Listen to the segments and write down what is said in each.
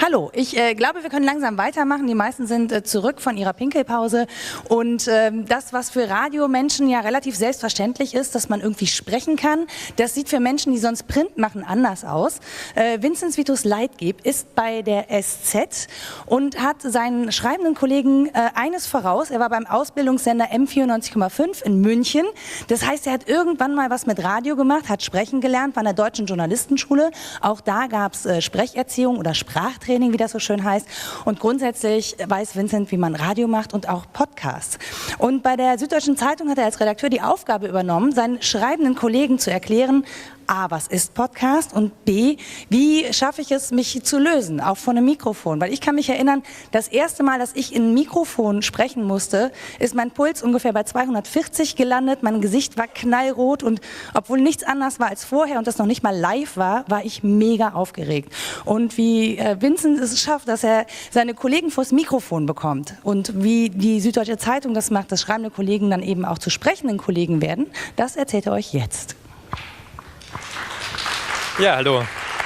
Hallo, ich glaube, wir können langsam weitermachen. Die meisten sind zurück von ihrer Pinkelpause. Und das, was für Radiomenschen ja relativ selbstverständlich ist, dass man irgendwie sprechen kann, das sieht für Menschen, die sonst Print machen, anders aus. Vinzenz Vitus Leitgeb ist bei der SZ und hat seinen schreibenden Kollegen eines voraus. Er war beim Ausbildungssender M94,5 in München. Das heißt, er hat irgendwann mal was mit Radio gemacht, hat sprechen gelernt, war an der Deutschen Journalistenschule. Auch da gab es Sprecherziehung oder Sprachtraining, wie das so schön heißt. Und grundsätzlich weiß Vincent, wie man Radio macht und auch Podcasts. Und bei der Süddeutschen Zeitung hat er als Redakteur die Aufgabe übernommen, seinen schreibenden Kollegen zu erklären, A, was ist Podcast und B, wie schaffe ich es, mich zu lösen, auch von einem Mikrofon. Weil ich kann mich erinnern, das erste Mal, dass ich in ein Mikrofon sprechen musste, ist mein Puls ungefähr bei 240 gelandet, mein Gesicht war knallrot und obwohl nichts anders war als vorher und das noch nicht mal live war, war ich mega aufgeregt. Und wie Vincent es schafft, dass er seine Kollegen vors Mikrofon bekommt und wie die Süddeutsche Zeitung das macht, dass schreibende Kollegen dann eben auch zu sprechenden Kollegen werden, das erzählt er euch jetzt. Ja, hallo.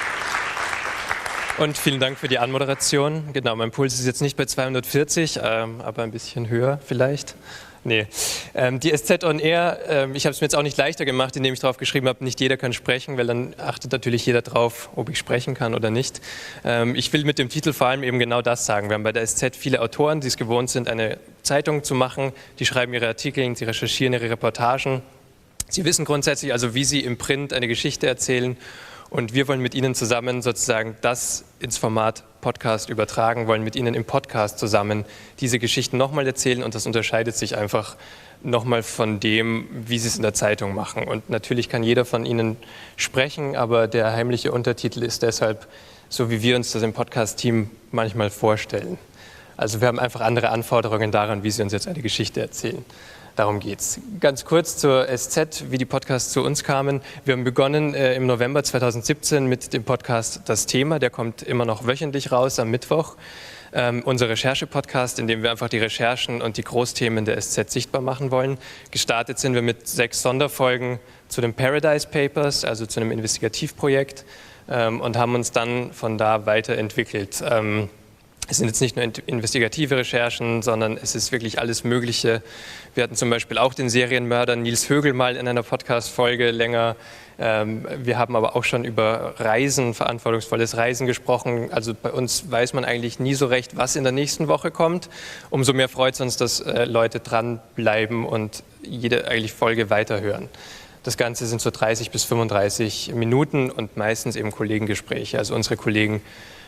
Und vielen Dank für die Anmoderation. Genau, mein Puls ist jetzt nicht bei 240, aber ein bisschen höher vielleicht. Nee, die SZ on Air, ich habe es mir jetzt auch nicht leichter gemacht, indem ich drauf geschrieben habe, nicht jeder kann sprechen, weil dann achtet natürlich jeder drauf, ob ich sprechen kann oder nicht. Ich will mit dem Titel vor allem eben genau das sagen. Wir haben bei der SZ viele Autoren, die es gewohnt sind, eine Zeitung zu machen. Die schreiben ihre Artikel, sie recherchieren ihre Reportagen. Sie wissen grundsätzlich also, wie sie im Print eine Geschichte erzählen. Und wir wollen mit Ihnen zusammen sozusagen das ins Format Podcast übertragen, wollen mit Ihnen im Podcast zusammen diese Geschichten nochmal erzählen und das unterscheidet sich einfach nochmal von dem, wie Sie es in der Zeitung machen. Und natürlich kann jeder von Ihnen sprechen, aber der heimliche Untertitel ist deshalb so, wie wir uns das im Podcast-Team manchmal vorstellen. Also wir haben einfach andere Anforderungen daran, wie Sie uns jetzt eine Geschichte erzählen. Darum geht's. Ganz kurz zur SZ, wie die Podcasts zu uns kamen. Wir haben begonnen im November 2017 mit dem Podcast Das Thema. Der kommt immer noch wöchentlich raus am Mittwoch. Unser Recherche-Podcast, in dem wir einfach die Recherchen und die Großthemen der SZ sichtbar machen wollen. Gestartet sind wir mit 6 Sonderfolgen zu den Paradise Papers, also zu einem Investigativprojekt, und haben uns dann von da weiterentwickelt. Es sind jetzt nicht nur investigative Recherchen, sondern es ist wirklich alles Mögliche. Wir hatten zum Beispiel auch den Serienmörder Nils Högel mal in einer Podcast-Folge länger. Wir haben aber auch schon über Reisen, verantwortungsvolles Reisen gesprochen. Also bei uns weiß man eigentlich nie so recht, was in der nächsten Woche kommt. Umso mehr freut es uns, dass Leute dranbleiben und jede eigentlich Folge weiterhören. Das Ganze sind so 30 bis 35 Minuten und meistens eben Kollegengespräche. Also unsere Kollegen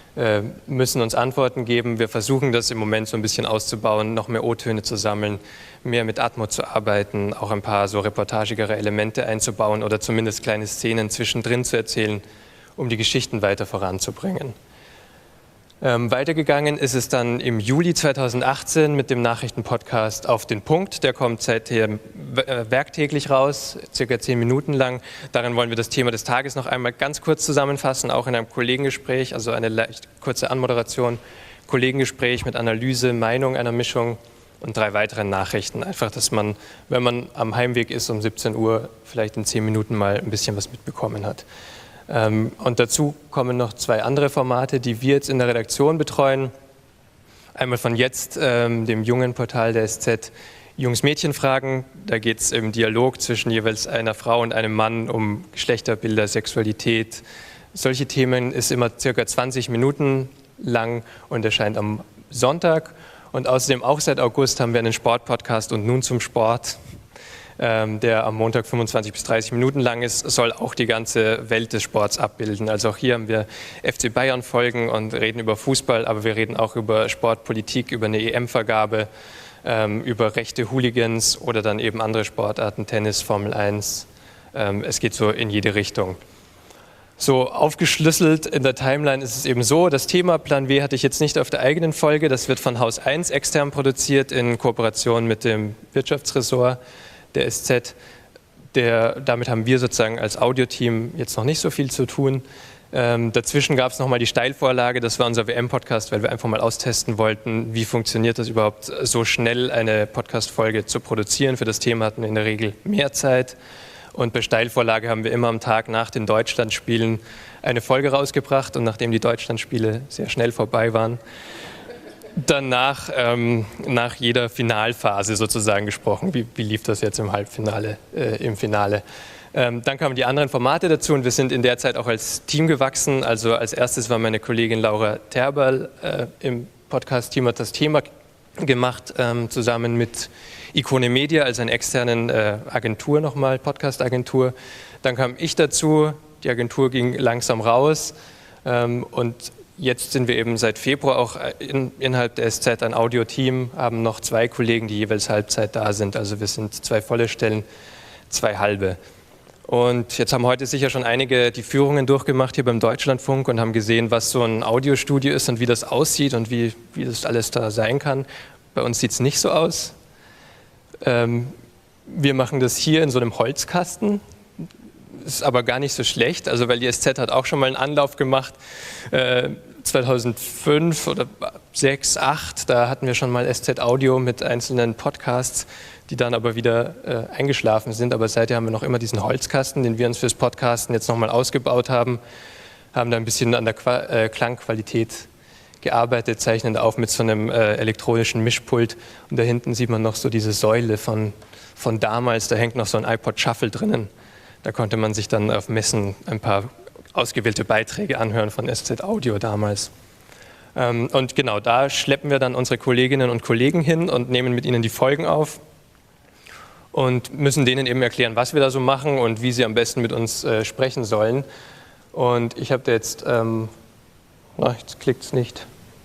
müssen uns Antworten geben. Wir versuchen das im Moment so ein bisschen auszubauen, noch mehr O-Töne zu sammeln, mehr mit Atmo zu arbeiten, auch ein paar so reportagigere Elemente einzubauen oder zumindest kleine Szenen zwischendrin zu erzählen, um die Geschichten weiter voranzubringen. Weitergegangen ist es dann im Juli 2018 mit dem Nachrichtenpodcast Auf den Punkt. Der kommt seither werktäglich raus, circa 10 Minuten lang. Darin wollen wir das Thema des Tages noch einmal ganz kurz zusammenfassen, auch in einem Kollegengespräch, also eine leicht kurze Anmoderation, Kollegengespräch mit Analyse, Meinung einer Mischung und 3 weiteren Nachrichten. Einfach, dass man, wenn man am Heimweg ist um 17 Uhr, vielleicht in 10 Minuten mal ein bisschen was mitbekommen hat. Und dazu kommen noch 2 andere Formate, die wir jetzt in der Redaktion betreuen. Einmal von Jetzt, dem jungen Portal der SZ, Jungs-Mädchen-Fragen. Da geht es im Dialog zwischen jeweils einer Frau und einem Mann um Geschlechterbilder, Sexualität. Solche Themen ist immer circa 20 Minuten lang und erscheint am Sonntag. Und außerdem auch seit August haben wir einen Sport-Podcast und Nun zum Sport, der am Montag 25 bis 30 Minuten lang ist, soll auch die ganze Welt des Sports abbilden. Also auch hier haben wir FC Bayern Folgen und reden über Fußball, aber wir reden auch über Sportpolitik, über eine EM-Vergabe, über rechte Hooligans oder dann eben andere Sportarten, Tennis, Formel 1. Es geht so in jede Richtung. So aufgeschlüsselt in der Timeline ist es eben so, das Thema Plan W hatte ich jetzt nicht auf der eigenen Folge, das wird von Haus 1 extern produziert in Kooperation mit dem Wirtschaftsressort der SZ. Damit haben wir sozusagen als Audioteam jetzt noch nicht so viel zu tun. Dazwischen gab es nochmal die Steilvorlage, das war unser WM-Podcast, weil wir einfach mal austesten wollten, wie funktioniert das überhaupt, so schnell eine Podcast-Folge zu produzieren. Für das Thema hatten wir in der Regel mehr Zeit. Und bei Steilvorlage haben wir immer am Tag nach den Deutschlandspielen eine Folge rausgebracht. Und nachdem die Deutschlandspiele sehr schnell vorbei waren, dann nach jeder Finalphase sozusagen gesprochen. Wie lief das jetzt im Halbfinale, im Finale? Dann kamen die anderen Formate dazu und wir sind in der Zeit auch als Team gewachsen. Also als erstes war meine Kollegin Laura Terberl im Podcast-Team, hat das Thema gemacht, zusammen mit Ikone Media, also einer externen Agentur nochmal, Podcast-Agentur. Dann kam ich dazu, die Agentur ging langsam raus und jetzt sind wir eben seit Februar auch innerhalb der SZ ein Audio-Team, haben noch 2 Kollegen, die jeweils Halbzeit da sind. Also wir sind 2 volle Stellen, 2 halbe. Und jetzt haben heute sicher schon einige die Führungen durchgemacht hier beim Deutschlandfunk und haben gesehen, was so ein Audiostudio ist und wie das aussieht und wie das alles da sein kann. Bei uns sieht es nicht so aus. Wir machen das hier in so einem Holzkasten. Ist aber gar nicht so schlecht, also weil die SZ hat auch schon mal einen Anlauf gemacht, 2005 oder 2006, 2008, da hatten wir schon mal SZ Audio mit einzelnen Podcasts, die dann aber wieder eingeschlafen sind. Aber seither haben wir noch immer diesen Holzkasten, den wir uns fürs Podcasten jetzt nochmal ausgebaut haben da ein bisschen an der Klangqualität gearbeitet, zeichnen auf mit so einem elektronischen Mischpult. Und da hinten sieht man noch so diese Säule von damals, da hängt noch so ein iPod Shuffle drinnen. Da konnte man sich dann auf Messen ein paar ausgewählte Beiträge anhören von SZ Audio damals. Und genau, da schleppen wir dann unsere Kolleginnen und Kollegen hin und nehmen mit ihnen die Folgen auf und müssen denen eben erklären, was wir da so machen und wie sie am besten mit uns sprechen sollen. Und ich habe da jetzt, jetzt klickt es nicht.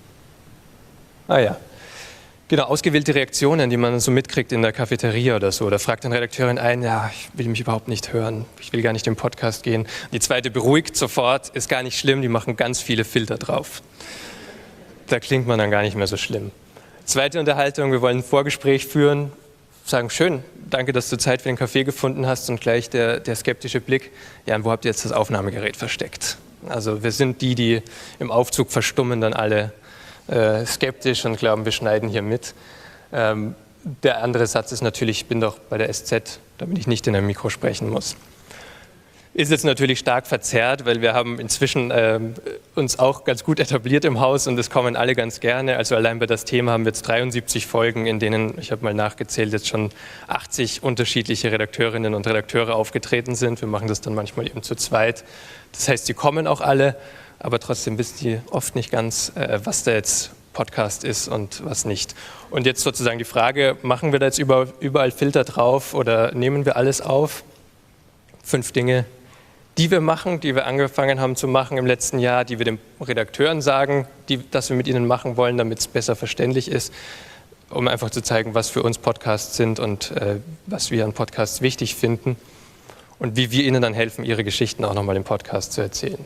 Ah ja. Genau, ausgewählte Reaktionen, die man so mitkriegt in der Cafeteria oder so. Da fragt eine Redakteurin ein, ja, ich will mich überhaupt nicht hören, ich will gar nicht im Podcast gehen. Die zweite beruhigt sofort, ist gar nicht schlimm, die machen ganz viele Filter drauf. Da klingt man dann gar nicht mehr so schlimm. Zweite Unterhaltung, wir wollen ein Vorgespräch führen, sagen, schön, danke, dass du Zeit für den Kaffee gefunden hast und gleich der skeptische Blick, ja, und wo habt ihr jetzt das Aufnahmegerät versteckt? Also wir sind die im Aufzug verstummen dann alle skeptisch und glauben, wir schneiden hier mit. Der andere Satz ist natürlich, ich bin doch bei der SZ, damit ich nicht in einem Mikro sprechen muss. Ist jetzt natürlich stark verzerrt, weil wir haben inzwischen uns auch ganz gut etabliert im Haus und es kommen alle ganz gerne. Also allein bei das Thema haben wir jetzt 73 Folgen, in denen, ich habe mal nachgezählt, jetzt schon 80 unterschiedliche Redakteurinnen und Redakteure aufgetreten sind. Wir machen das dann manchmal eben zu zweit. Das heißt, die kommen auch alle, aber trotzdem wissen die oft nicht ganz, was da jetzt Podcast ist und was nicht. Und jetzt sozusagen die Frage, machen wir da jetzt überall Filter drauf oder nehmen wir alles auf? 5 Dinge, die wir machen, die wir angefangen haben zu machen im letzten Jahr, die wir den Redakteuren sagen, dass wir mit ihnen machen wollen, damit es besser verständlich ist, um einfach zu zeigen, was für uns Podcasts sind und was wir an Podcasts wichtig finden und wie wir ihnen dann helfen, ihre Geschichten auch nochmal im Podcast zu erzählen.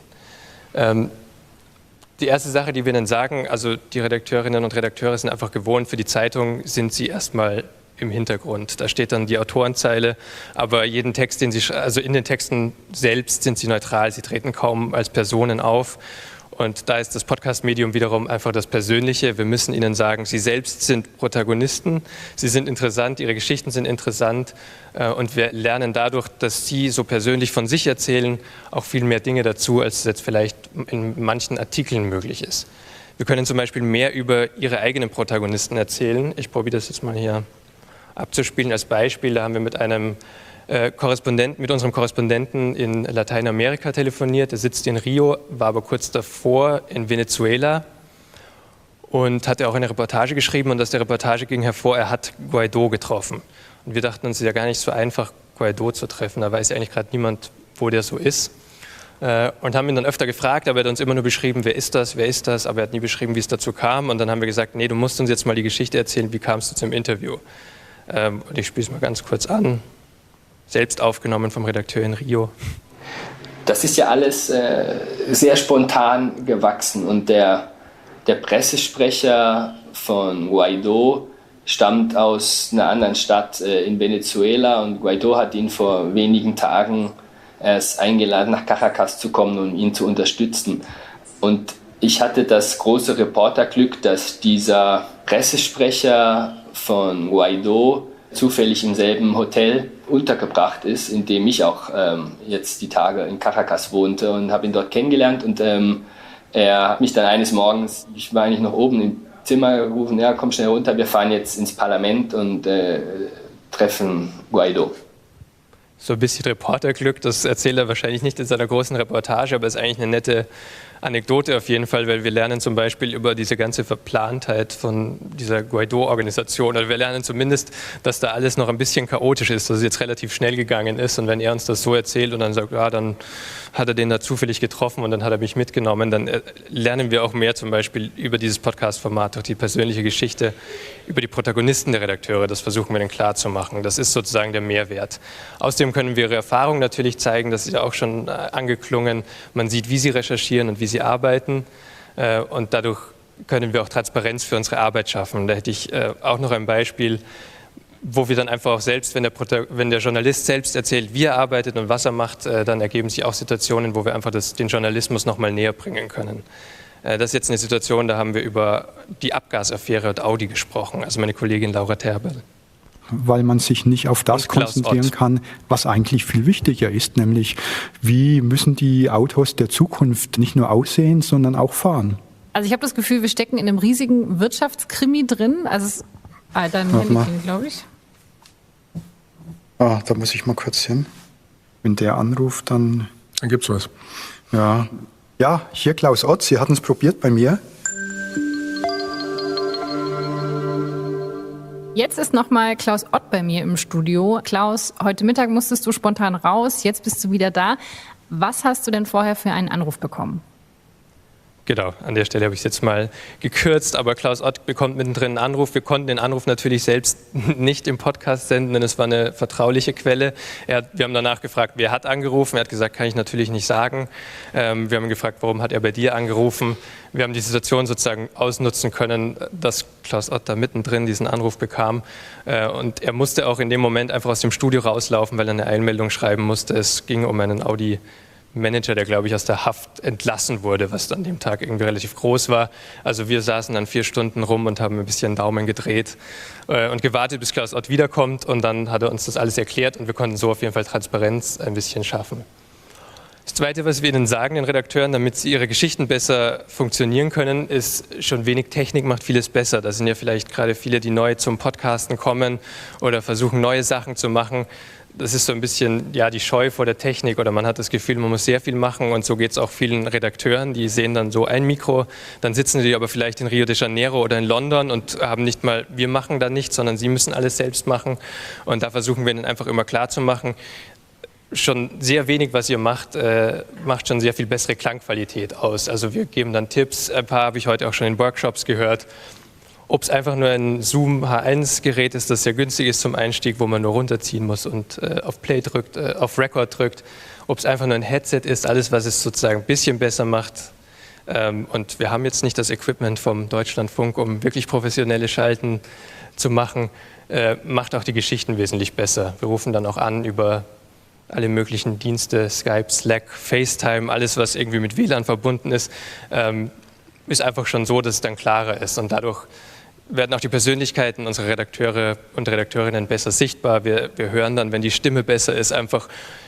Die erste Sache, die wir Ihnen sagen, also die Redakteurinnen und Redakteure sind einfach gewohnt, für die Zeitung sind sie erstmal im Hintergrund. Da steht dann die Autorenzeile, aber jeden Text, also in den Texten selbst sind sie neutral, sie treten kaum als Personen auf. Und da ist das Podcast-Medium wiederum einfach das Persönliche. Wir müssen ihnen sagen, sie selbst sind Protagonisten, sie sind interessant, ihre Geschichten sind interessant und wir lernen dadurch, dass sie so persönlich von sich erzählen, auch viel mehr Dinge dazu, als es jetzt vielleicht in manchen Artikeln möglich ist. Wir können zum Beispiel mehr über ihre eigenen Protagonisten erzählen. Ich probiere das jetzt mal hier abzuspielen als Beispiel. Da haben wir mit unserem Korrespondenten in Lateinamerika telefoniert. Er sitzt in Rio, war aber kurz davor in Venezuela und hatte auch eine Reportage geschrieben. Und aus der Reportage ging hervor, er hat Guaidó getroffen. Und wir dachten uns, es ist ja gar nicht so einfach, Guaidó zu treffen. Da weiß ja eigentlich gerade niemand, wo der so ist. Und haben ihn dann öfter gefragt, aber er hat uns immer nur beschrieben, wer ist das, aber er hat nie beschrieben, wie es dazu kam. Und dann haben wir gesagt, nee, du musst uns jetzt mal die Geschichte erzählen, wie kamst du zum Interview? Und ich spiele es mal ganz kurz an. Selbst aufgenommen vom Redakteur in Rio. Das ist ja alles sehr spontan gewachsen und der Pressesprecher von Guaidó stammt aus einer anderen Stadt in Venezuela und Guaidó hat ihn vor wenigen Tagen erst eingeladen, nach Caracas zu kommen, um ihn zu unterstützen. Und ich hatte das große Reporterglück, dass dieser Pressesprecher von Guaidó zufällig im selben Hotel untergebracht ist, in dem ich auch jetzt die Tage in Caracas wohnte, und habe ihn dort kennengelernt. Und er hat mich dann eines Morgens, ich war eigentlich noch oben im Zimmer, gerufen: ja, komm schnell runter, wir fahren jetzt ins Parlament und treffen Guaidó. So ein bisschen Reporterglück, das erzählt er wahrscheinlich nicht in seiner großen Reportage, aber ist eigentlich eine nette Anekdote auf jeden Fall, weil wir lernen zum Beispiel über diese ganze Verplantheit von dieser Guaidó-Organisation. Oder wir lernen zumindest, dass da alles noch ein bisschen chaotisch ist, dass es jetzt relativ schnell gegangen ist. Und wenn er uns das so erzählt und dann sagt, ja, dann hat er den da zufällig getroffen und dann hat er mich mitgenommen, dann lernen wir auch mehr zum Beispiel über dieses Podcast-Format, durch die persönliche Geschichte, über die Protagonisten der Redakteure. Das versuchen wir dann klar zu machen. Das ist sozusagen der Mehrwert. Außerdem können wir ihre Erfahrung natürlich zeigen, das ist ja auch schon angeklungen. Man sieht, wie sie recherchieren und wie sie arbeiten, und dadurch können wir auch Transparenz für unsere Arbeit schaffen. Da hätte ich auch noch ein Beispiel, wo wir dann einfach auch selbst, wenn der Journalist selbst erzählt, wie er arbeitet und was er macht, dann ergeben sich auch Situationen, wo wir einfach den Journalismus noch mal näher bringen können. Das ist jetzt eine Situation, da haben wir über die Abgasaffäre und Audi gesprochen, also meine Kollegin Laura Terberl. Weil man sich nicht auf das konzentrieren kann, was eigentlich viel wichtiger ist, nämlich wie müssen die Autos der Zukunft nicht nur aussehen, sondern auch fahren. Also ich habe das Gefühl, wir stecken in einem riesigen Wirtschaftskrimi drin. Also dein Handy, glaube ich. Ah, da muss ich mal kurz hin. Wenn der anruft, dann gibt's was. Ja, hier Klaus Ott, Sie hatten es probiert bei mir. Jetzt ist nochmal Klaus Ott bei mir im Studio. Klaus, heute Mittag musstest du spontan raus, jetzt bist du wieder da. Was hast du denn vorher für einen Anruf bekommen? Genau, an der Stelle habe ich es jetzt mal gekürzt, aber Klaus Ott bekommt mittendrin einen Anruf. Wir konnten den Anruf natürlich selbst nicht im Podcast senden, denn es war eine vertrauliche Quelle. Wir haben danach gefragt, wer hat angerufen. Er hat gesagt, kann ich natürlich nicht sagen. Wir haben ihn gefragt, warum hat er bei dir angerufen. Wir haben die Situation sozusagen ausnutzen können, dass Klaus Ott da mittendrin diesen Anruf bekam. Und er musste auch in dem Moment einfach aus dem Studio rauslaufen, weil er eine Einmeldung schreiben musste. Es ging um einen Audi-Manager, der, glaube ich, aus der Haft entlassen wurde, was an dem Tag irgendwie relativ groß war. Also wir saßen dann 4 Stunden rum und haben ein bisschen Daumen gedreht und gewartet, bis Klaus Ott wiederkommt. Und dann hat er uns das alles erklärt und wir konnten so auf jeden Fall Transparenz ein bisschen schaffen. Das Zweite, was wir Ihnen sagen, den Redakteuren, damit sie ihre Geschichten besser funktionieren können, ist, schon wenig Technik macht vieles besser. Da sind ja vielleicht gerade viele, die neu zum Podcasten kommen oder versuchen, neue Sachen zu machen. Das ist so ein bisschen die Scheu vor der Technik, oder man hat das Gefühl, man muss sehr viel machen, und so geht es auch vielen Redakteuren, die sehen dann so ein Mikro, dann sitzen die aber vielleicht in Rio de Janeiro oder in London und haben nicht mal, wir machen da nichts, sondern sie müssen alles selbst machen, und da versuchen wir ihnen einfach immer klar zu machen, schon sehr wenig, was ihr macht, macht schon sehr viel bessere Klangqualität aus. Also wir geben dann Tipps, ein paar habe ich heute auch schon in Workshops gehört. Ob es einfach nur ein Zoom H1-Gerät ist, das sehr günstig ist zum Einstieg, wo man nur runterziehen muss und auf Play drückt, auf Record drückt. Ob es einfach nur ein Headset ist, alles, was es sozusagen ein bisschen besser macht. Und wir haben jetzt nicht das Equipment vom Deutschlandfunk, um wirklich professionelle Schalten zu machen, macht auch die Geschichten wesentlich besser. Wir rufen dann auch an über alle möglichen Dienste, Skype, Slack, FaceTime, alles, was irgendwie mit WLAN verbunden ist, ist einfach schon so, dass es dann klarer ist. Und dadurch werden auch die Persönlichkeiten unserer Redakteure und Redakteurinnen besser sichtbar. Wir hören dann, wenn die Stimme besser ist, einfach,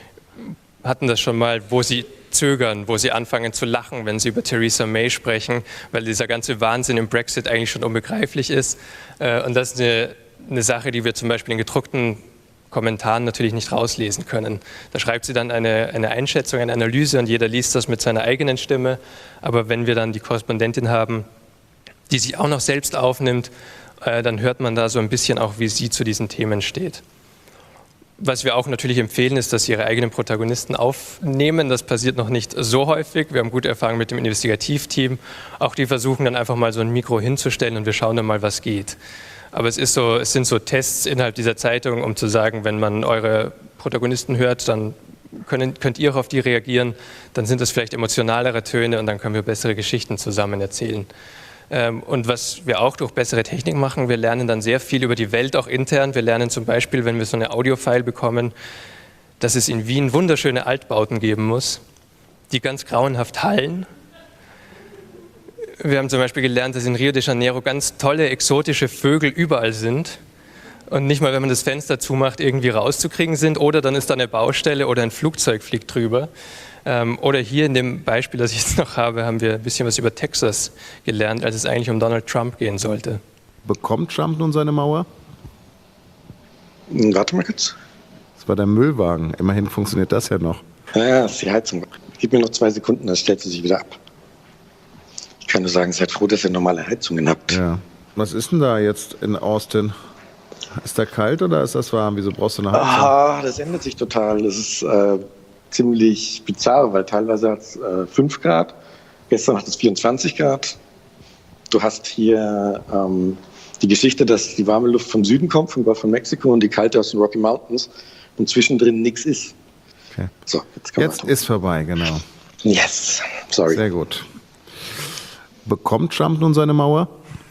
hatten das schon mal, wo sie zögern, wo sie anfangen zu lachen, wenn sie über Theresa May sprechen, weil dieser ganze Wahnsinn im Brexit eigentlich schon unbegreiflich ist. Und das ist eine Sache, die wir zum Beispiel in gedruckten Kommentaren natürlich nicht rauslesen können. Da schreibt sie dann eine Einschätzung, eine Analyse, und jeder liest das mit seiner eigenen Stimme. Aber wenn wir dann die Korrespondentin haben, die sich auch noch selbst aufnimmt, dann hört man da so ein bisschen auch, wie sie zu diesen Themen steht. Was wir auch natürlich empfehlen, ist, dass sie ihre eigenen Protagonisten aufnehmen. Das passiert noch nicht so häufig. Wir haben gute Erfahrungen mit dem Investigativteam. Auch die versuchen dann einfach mal so ein Mikro hinzustellen und wir schauen dann mal, was geht. Aber es sind so Tests innerhalb dieser Zeitung, um zu sagen, wenn man eure Protagonisten hört, dann könnt ihr auch auf die reagieren. Dann sind das vielleicht emotionalere Töne und dann können wir bessere Geschichten zusammen erzählen. Und was wir auch durch bessere Technik machen, wir lernen dann sehr viel über die Welt, auch intern. Wir lernen zum Beispiel, wenn wir so eine Audiofile bekommen, dass es in Wien wunderschöne Altbauten geben muss, die ganz grauenhaft hallen. Wir haben zum Beispiel gelernt, dass in Rio de Janeiro ganz tolle, exotische Vögel überall sind. und nicht mal, wenn man das Fenster zumacht, irgendwie rauszukriegen sind. Oder dann ist da eine Baustelle oder ein Flugzeug fliegt drüber. Oder hier in dem Beispiel, das ich jetzt noch habe, haben wir ein bisschen was über Texas gelernt, als es eigentlich um Donald Trump gehen sollte. Bekommt Trump nun seine Mauer? Warte mal kurz. Das war der Müllwagen. Immerhin funktioniert das ja noch. Ja, das ist die Heizung. Gib mir noch 2 Sekunden, dann stellt sie sich wieder ab. Ich kann nur sagen, seid froh, dass ihr normale Heizungen habt. Ja. Was ist denn da jetzt in Austin? Ist da kalt oder ist das warm? Wieso brauchst du eine Heizung? Das ändert sich total. Das ist ziemlich bizarr, weil teilweise hat es 5 Grad. Gestern hat es 24 Grad. Du hast hier die Geschichte, dass die warme Luft vom Süden kommt, vom Golf von Mexiko, und die kalte aus den Rocky Mountains und zwischendrin nichts ist. Okay. So, jetzt ist vorbei, genau. Yes, sorry. Sehr gut. Bekommt Trump nun seine Mauer?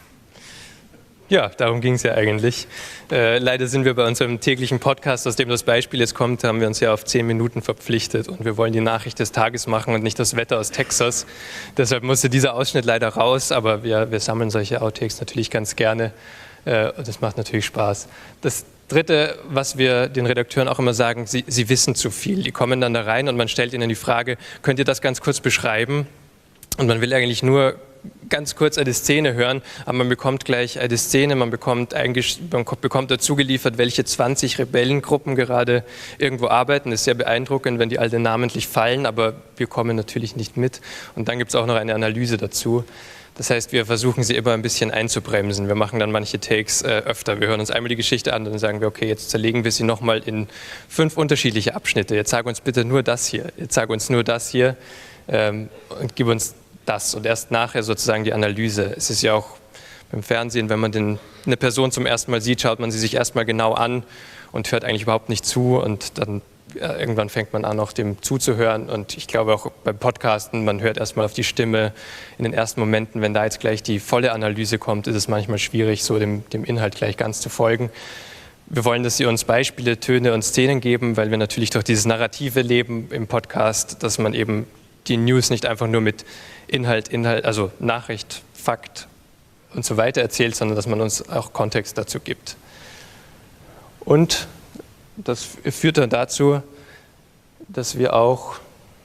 Ja, darum ging es ja eigentlich. Leider sind wir bei unserem täglichen Podcast, aus dem das Beispiel jetzt kommt, haben wir uns ja auf 10 Minuten verpflichtet und wir wollen die Nachricht des Tages machen und nicht das Wetter aus Texas. Deshalb musste dieser Ausschnitt leider raus, aber wir sammeln solche Outtakes natürlich ganz gerne und das macht natürlich Spaß. Das Dritte, was wir den Redakteuren auch immer sagen, sie wissen zu viel. Die kommen dann da rein und man stellt ihnen die Frage, könnt ihr das ganz kurz beschreiben? Und man will eigentlich nur ganz kurz eine Szene hören, aber man bekommt gleich eine Szene, man bekommt dazu geliefert, welche 20 Rebellengruppen gerade irgendwo arbeiten. Das ist sehr beeindruckend, wenn die alle namentlich fallen, aber wir kommen natürlich nicht mit. Und dann gibt es auch noch eine Analyse dazu. Das heißt, wir versuchen sie immer ein bisschen einzubremsen. Wir machen dann manche Takes öfter. Wir hören uns einmal die Geschichte an und dann sagen wir, okay, jetzt zerlegen wir sie nochmal in 5 unterschiedliche Abschnitte. Jetzt sag uns bitte nur das hier. Jetzt sag uns nur das hier und gib uns das. Und erst nachher sozusagen die Analyse. Es ist ja auch beim Fernsehen, wenn man eine Person zum ersten Mal sieht, schaut man sie sich erstmal genau an und hört eigentlich überhaupt nicht zu. Und dann irgendwann fängt man an, auch dem zuzuhören. Und ich glaube auch beim Podcasten, man hört erstmal auf die Stimme. In den ersten Momenten, wenn da jetzt gleich die volle Analyse kommt, ist es manchmal schwierig, so dem Inhalt gleich ganz zu folgen. Wir wollen, dass Sie uns Beispiele, Töne und Szenen geben, weil wir natürlich durch dieses narrative Leben im Podcast, dass man eben die News nicht einfach nur mit Inhalt, also Nachricht, Fakt und so weiter erzählt, sondern dass man uns auch Kontext dazu gibt. Und das führt dann dazu, dass wir auch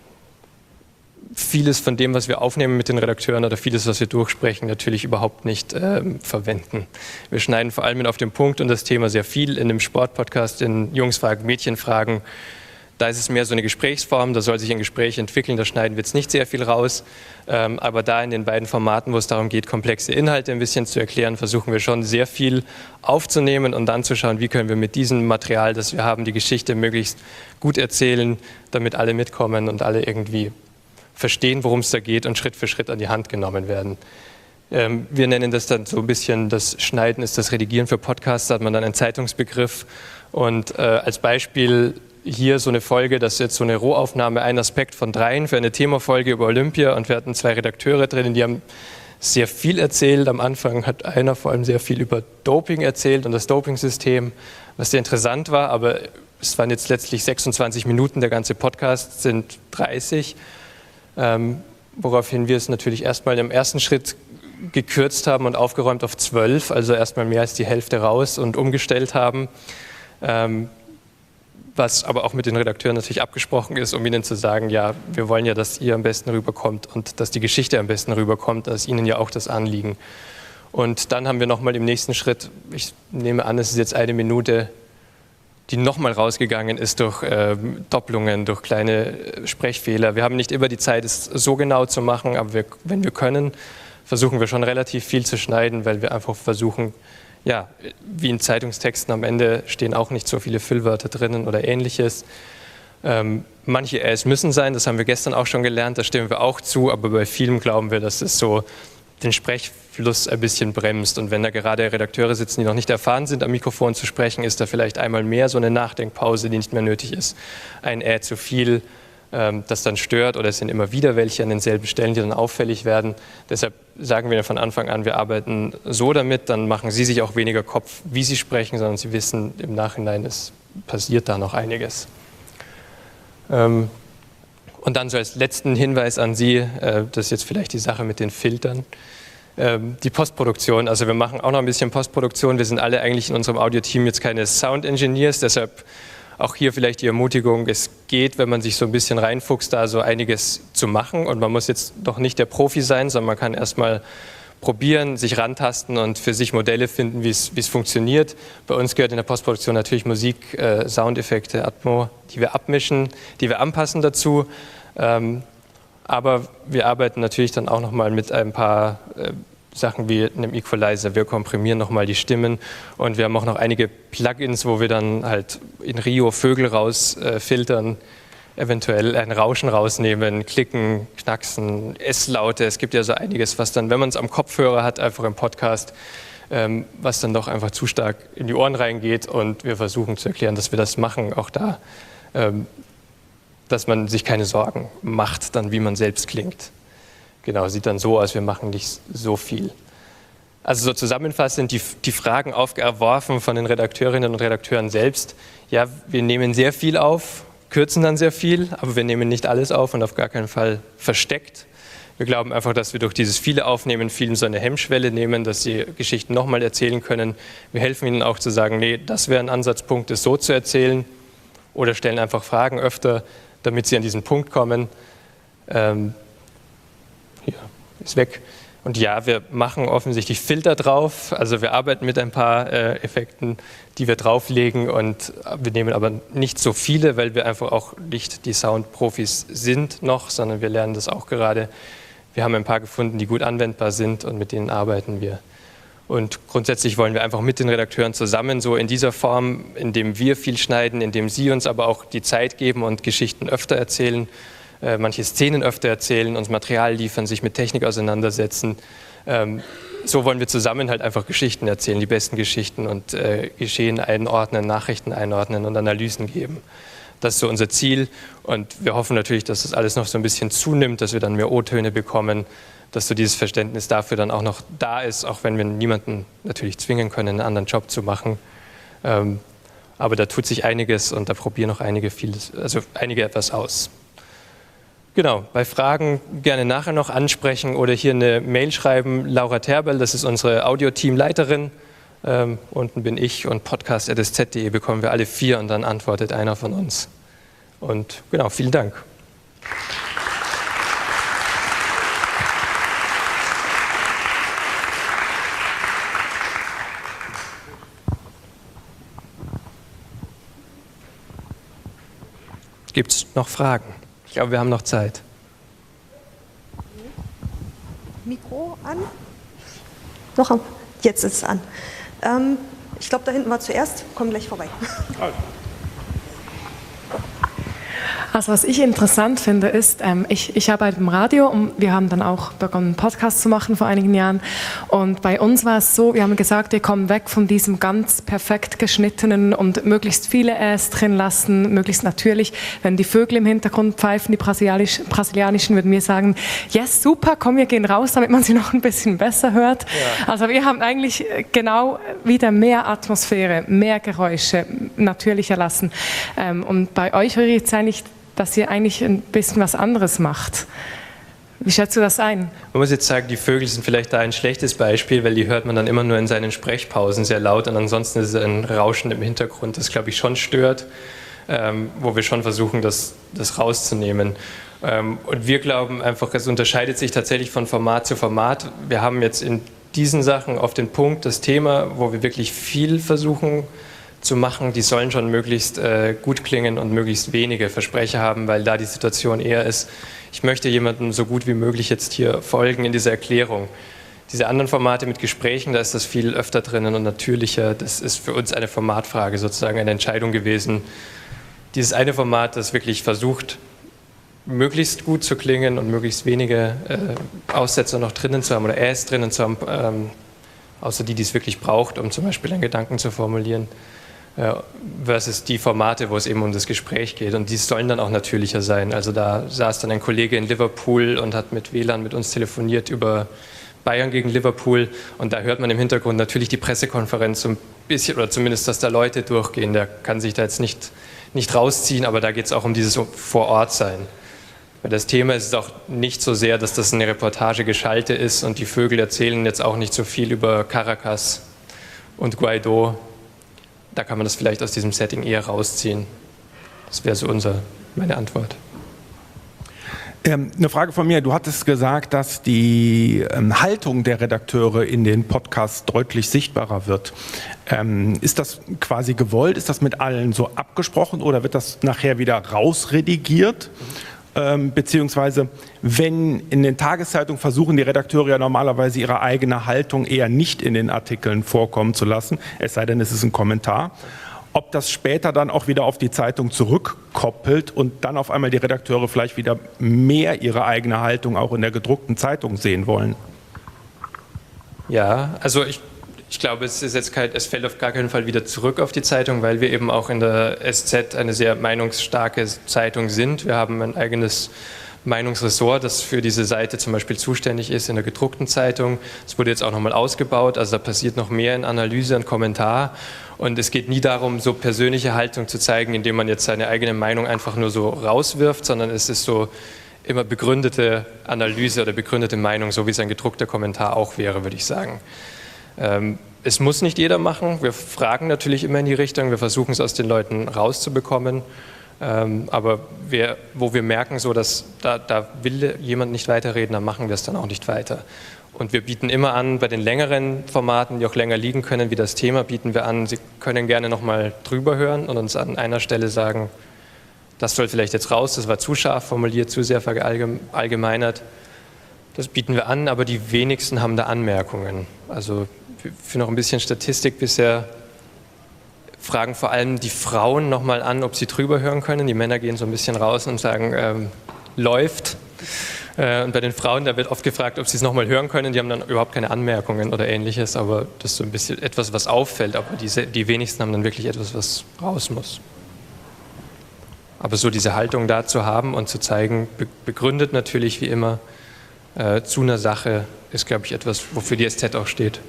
vieles von dem, was wir aufnehmen mit den Redakteuren oder vieles, was wir durchsprechen, natürlich überhaupt nicht verwenden. Wir schneiden vor allem auf den Punkt und das Thema sehr viel in dem Sportpodcast, in Jungs fragen, Mädchen fragen. Da ist es mehr so eine Gesprächsform, da soll sich ein Gespräch entwickeln, da schneiden wir jetzt nicht sehr viel raus. Aber da in den beiden Formaten, wo es darum geht, komplexe Inhalte ein bisschen zu erklären, versuchen wir schon sehr viel aufzunehmen und dann zu schauen, wie können wir mit diesem Material, das wir haben, die Geschichte möglichst gut erzählen, damit alle mitkommen und alle irgendwie verstehen, worum es da geht und Schritt für Schritt an die Hand genommen werden. Wir nennen das dann so ein bisschen, das Schneiden ist das Redigieren für Podcasts, da hat man dann einen Zeitungsbegriff und als Beispiel hier so eine Folge, das ist jetzt so eine Rohaufnahme, ein Aspekt von 3 für eine Themafolge über Olympia und wir hatten 2 Redakteure drin, die haben sehr viel erzählt. Am Anfang hat einer vor allem sehr viel über Doping erzählt und das Dopingsystem, was sehr interessant war, aber es waren jetzt letztlich 26 Minuten, der ganze Podcast sind 30, woraufhin wir es natürlich erstmal im ersten Schritt gekürzt haben und aufgeräumt auf 12, also erstmal mehr als die Hälfte raus und umgestellt haben. Was aber auch mit den Redakteuren natürlich abgesprochen ist, um ihnen zu sagen, ja, wir wollen ja, dass ihr am besten rüberkommt und dass die Geschichte am besten rüberkommt, das ist ihnen ja auch das Anliegen. Und dann haben wir nochmal im nächsten Schritt, ich nehme an, es ist jetzt 1 Minute, die nochmal rausgegangen ist durch Doppelungen, durch kleine Sprechfehler. Wir haben nicht immer die Zeit, es so genau zu machen, aber wenn wir können, versuchen wir schon relativ viel zu schneiden, weil wir einfach versuchen, ja, wie in Zeitungstexten am Ende stehen auch nicht so viele Füllwörter drinnen oder Ähnliches. Manche Äs müssen sein, das haben wir gestern auch schon gelernt, da stimmen wir auch zu, aber bei vielem glauben wir, dass es so den Sprechfluss ein bisschen bremst. Und wenn da gerade Redakteure sitzen, die noch nicht erfahren sind, am Mikrofon zu sprechen, ist da vielleicht einmal mehr so eine Nachdenkpause, die nicht mehr nötig ist. Ein zu viel, das dann stört, oder es sind immer wieder welche an denselben Stellen, die dann auffällig werden. Deshalb sagen wir von Anfang an, wir arbeiten so damit, dann machen Sie sich auch weniger Kopf, wie Sie sprechen, sondern Sie wissen im Nachhinein, es passiert da noch einiges. Und dann so als letzten Hinweis an Sie, das ist jetzt vielleicht die Sache mit den Filtern. die Postproduktion. Also wir machen auch noch ein bisschen Postproduktion. Wir sind alle eigentlich in unserem Audio-Team jetzt keine Sound-Engineers, deshalb auch hier vielleicht die Ermutigung, es geht, wenn man sich so ein bisschen reinfuchst, da so einiges zu machen. Und man muss jetzt doch nicht der Profi sein, sondern man kann erstmal probieren, sich rantasten und für sich Modelle finden, wie es funktioniert. Bei uns gehört in der Postproduktion natürlich Musik, Soundeffekte, Atmo, die wir abmischen, die wir anpassen dazu. Aber wir arbeiten natürlich dann auch nochmal mit ein paar Sachen wie einem Equalizer. Wir komprimieren nochmal die Stimmen und wir haben auch noch einige Plugins, wo wir dann halt in Rio Vögel rausfiltern, eventuell ein Rauschen rausnehmen, klicken, knacksen, S-Laute. Es gibt ja so einiges, was dann, wenn man es am Kopfhörer hat, einfach im Podcast, was dann doch einfach zu stark in die Ohren reingeht. Und wir versuchen zu erklären, dass wir das machen, auch da, dass man sich keine Sorgen macht, dann wie man selbst klingt. Genau, sieht dann so aus, wir machen nicht so viel. Also so zusammenfassend die Fragen aufgeworfen von den Redakteurinnen und Redakteuren selbst. Ja, wir nehmen sehr viel auf, kürzen dann sehr viel, aber wir nehmen nicht alles auf und auf gar keinen Fall versteckt. Wir glauben einfach, dass wir durch dieses viele Aufnehmen vielen so eine Hemmschwelle nehmen, dass sie Geschichten nochmal erzählen können. Wir helfen ihnen auch zu sagen, nee, das wäre ein Ansatzpunkt, es so zu erzählen. Oder stellen einfach Fragen öfter, damit sie an diesen Punkt kommen. Hier, ist weg. Und ja, wir machen offensichtlich Filter drauf, also wir arbeiten mit ein paar Effekten, die wir drauflegen und wir nehmen aber nicht so viele, weil wir einfach auch nicht die Soundprofis sind noch, sondern wir lernen das auch gerade. Wir haben ein paar gefunden, die gut anwendbar sind und mit denen arbeiten wir. Und grundsätzlich wollen wir einfach mit den Redakteuren zusammen, so in dieser Form, indem wir viel schneiden, indem sie uns aber auch die Zeit geben und Geschichten öfter erzählen, manche Szenen öfter erzählen, uns Material liefern, sich mit Technik auseinandersetzen. So wollen wir zusammen halt einfach Geschichten erzählen, die besten Geschichten und Geschehen einordnen, Nachrichten einordnen und Analysen geben. Das ist so unser Ziel und wir hoffen natürlich, dass das alles noch so ein bisschen zunimmt, dass wir dann mehr O-Töne bekommen, dass so dieses Verständnis dafür dann auch noch da ist, auch wenn wir niemanden natürlich zwingen können, einen anderen Job zu machen. Aber da tut sich einiges und da probieren noch einige etwas aus. Genau, bei Fragen gerne nachher noch ansprechen oder hier eine Mail schreiben. Laura Terbel, das ist unsere Audio-Team-Leiterin. Unten bin ich und podcast@sz.de bekommen wir alle 4 und dann antwortet einer von uns. Und genau, vielen Dank. Gibt es noch Fragen? Ich glaube, wir haben noch Zeit. Mikro an? Noch? Jetzt ist es an. Ich glaube, da hinten war zuerst. Komm gleich vorbei. Also was ich interessant finde, ist, ich arbeite im Radio und wir haben dann auch begonnen, einen Podcast zu machen vor einigen Jahren. Und bei uns war es so, wir haben gesagt, wir kommen weg von diesem ganz perfekt geschnittenen und möglichst viele Äs drin lassen, möglichst natürlich. Wenn die Vögel im Hintergrund pfeifen, die brasilianischen, würden wir sagen, yes, super, komm, wir gehen raus, damit man sie noch ein bisschen besser hört. Ja. Also wir haben eigentlich genau wieder mehr Atmosphäre, mehr Geräusche, natürlicher lassen. Und bei euch höre ich jetzt eigentlich, dass ihr eigentlich ein bisschen was anderes macht. Wie schätzt du das ein? Man muss jetzt sagen, die Vögel sind vielleicht da ein schlechtes Beispiel, weil die hört man dann immer nur in seinen Sprechpausen sehr laut und ansonsten ist es ein Rauschen im Hintergrund, das, glaube ich, schon stört, wo wir schon versuchen, das rauszunehmen. Und wir glauben einfach, es unterscheidet sich tatsächlich von Format zu Format. Wir haben jetzt in diesen Sachen auf den Punkt das Thema, wo wir wirklich viel versuchen zu machen, die sollen schon möglichst gut klingen und möglichst wenige Versprecher haben, weil da die Situation eher ist, ich möchte jemandem so gut wie möglich jetzt hier folgen in dieser Erklärung. Diese anderen Formate mit Gesprächen, da ist das viel öfter drinnen und natürlicher. Das ist für uns eine Formatfrage, sozusagen eine Entscheidung gewesen. Dieses eine Format, das wirklich versucht, möglichst gut zu klingen und möglichst wenige Aussetzer noch drinnen zu haben oder Äs drinnen zu haben, außer die es wirklich braucht, um zum Beispiel einen Gedanken zu formulieren. Versus die Formate, wo es eben um das Gespräch geht. Und die sollen dann auch natürlicher sein. Also da saß dann ein Kollege in Liverpool und hat mit WLAN mit uns telefoniert über Bayern gegen Liverpool. Und da hört man im Hintergrund natürlich die Pressekonferenz so ein bisschen, oder zumindest, dass da Leute durchgehen. Der kann sich da jetzt nicht rausziehen, aber da geht es auch um dieses Vor-Ort-Sein. Weil das Thema ist auch nicht so sehr, dass das eine Reportagegeschalte ist und die Vögel erzählen jetzt auch nicht so viel über Caracas und Guaidó. Da kann man das vielleicht aus diesem Setting eher rausziehen. Das wäre so meine Antwort. Eine Frage von mir. Du hattest gesagt, dass die Haltung der Redakteure in den Podcasts deutlich sichtbarer wird. Ist das quasi gewollt? Ist das mit allen so abgesprochen oder wird das nachher wieder rausredigiert? Beziehungsweise, wenn in den Tageszeitungen versuchen die Redakteure ja normalerweise ihre eigene Haltung eher nicht in den Artikeln vorkommen zu lassen, es sei denn, es ist ein Kommentar. Ob das später dann auch wieder auf die Zeitung zurückkoppelt und dann auf einmal die Redakteure vielleicht wieder mehr ihre eigene Haltung auch in der gedruckten Zeitung sehen wollen? Ja, also ich glaube, es fällt auf gar keinen Fall wieder zurück auf die Zeitung, weil wir eben auch in der SZ eine sehr meinungsstarke Zeitung sind. Wir haben ein eigenes Meinungsressort, das für diese Seite zum Beispiel zuständig ist in der gedruckten Zeitung. Es wurde jetzt auch nochmal ausgebaut, also da passiert noch mehr in Analyse und Kommentar. Und es geht nie darum, so persönliche Haltung zu zeigen, indem man jetzt seine eigene Meinung einfach nur so rauswirft, sondern es ist so immer begründete Analyse oder begründete Meinung, so wie es ein gedruckter Kommentar auch wäre, würde ich sagen. Es muss nicht jeder machen. Wir fragen natürlich immer in die Richtung, wir versuchen es aus den Leuten rauszubekommen. Aber wo wir merken, so, dass da will jemand nicht weiterreden, dann machen wir es dann auch nicht weiter. Und wir bieten immer an, bei den längeren Formaten, die auch länger liegen können, wie das Thema, bieten wir an, Sie können gerne nochmal drüber hören und uns an einer Stelle sagen, das soll vielleicht jetzt raus, das war zu scharf formuliert, zu sehr verallgemeinert. Das bieten wir an, aber die wenigsten haben da Anmerkungen. Also für noch ein bisschen Statistik bisher fragen vor allem die Frauen nochmal an, ob sie drüber hören können. Die Männer gehen so ein bisschen raus und sagen, läuft. Und bei den Frauen, da wird oft gefragt, ob sie es nochmal hören können. Die haben dann überhaupt keine Anmerkungen oder Ähnliches, aber das ist so ein bisschen etwas, was auffällt. Aber die wenigsten haben dann wirklich etwas, was raus muss. Aber so diese Haltung da zu haben und zu zeigen, begründet natürlich wie immer zu einer Sache, ist, glaube ich, etwas, wofür die SZ auch steht.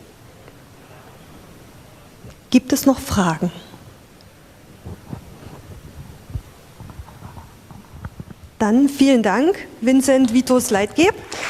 Gibt es noch Fragen? Dann vielen Dank, Vincent Vitus Leitgeb.